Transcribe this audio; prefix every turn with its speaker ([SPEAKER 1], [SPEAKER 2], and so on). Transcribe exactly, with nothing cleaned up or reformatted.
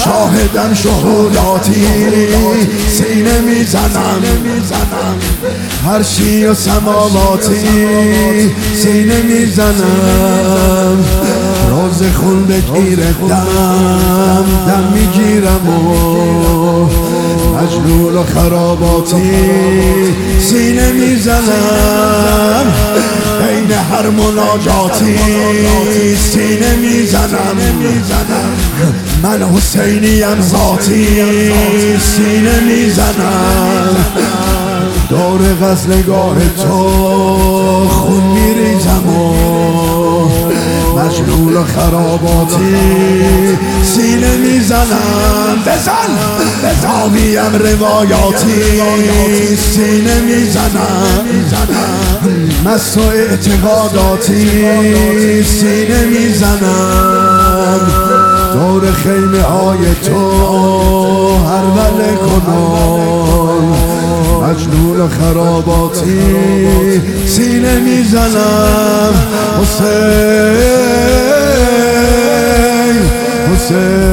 [SPEAKER 1] شاهدم شهوداتی سینه میزنم هر شی و سماواتی سینه میزنم روز خون بگیره دم دم میگیرم و مجنون و خراباتی سینه میزنم بین هر مناجاتی سینه میزنم من حسینیم ذاتی سینه میزنم دور غزلگاه تو خون میریزم و مجنون و خراباتی سینه میزنم بزن بزنیم روایاتی سینه میزنم مست و اعتقاداتی سینه میزنم دور خیمه های تو هر وله کنم مجنون و خراباتی سینه میزنم حسین حسین